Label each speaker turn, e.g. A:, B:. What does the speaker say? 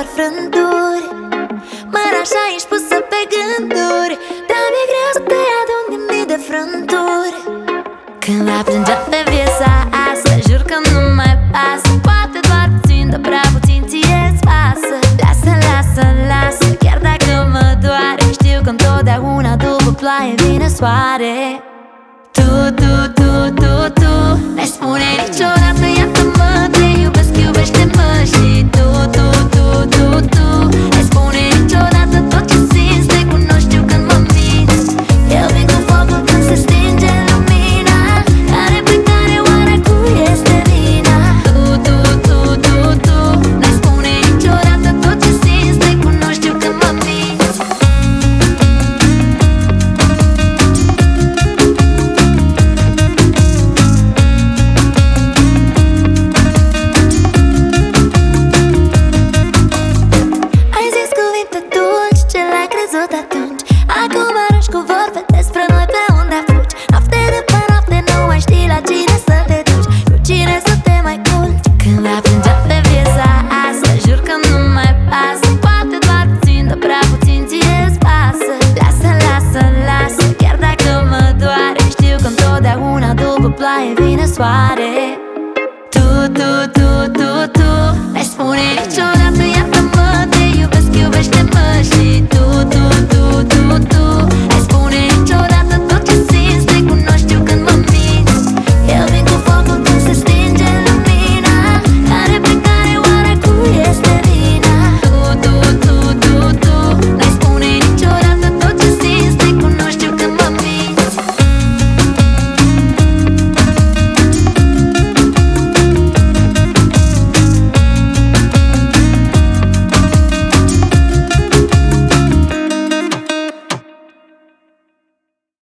A: doar frânturi. Măr așa ești pusă pe gânduri, dar mi-e greu să te adun din mii de frânturi. Când va plânge pe viața asta, jur că nu mai pasă. Poate doar puțin, dar prea puțin ție-ți pasă. Lasă, lasă, lasă, chiar dacă mă doare, știu că întotdeauna după ploaie vine soare. Tu n-ai spune niciodată iartă-mă, te iubesc, iubește-mă. Și tu n-ai spune niciodată tot ce simți, te cunoști, știu când mă minți. Eu vin cu focul când se stinge lumina, care pe care oare cui este vina? Tu n-ai spune niciodată tot ce simți, te cunoști, știu când mă minți. Atunci, acum arunci cu vorbe despre noi pe unde fugi. Noapte după noapte nu mai știi la cine să te duci, cu cine să te mai culci. Când va plânge pe viața asta, jur că nu mai pasă. Poate doar puțin, dar prea puțin ție-ți pasă. Lasă, lasă, lasă, chiar dacă mă doare, știu că întotdeauna după ploaie vine soare.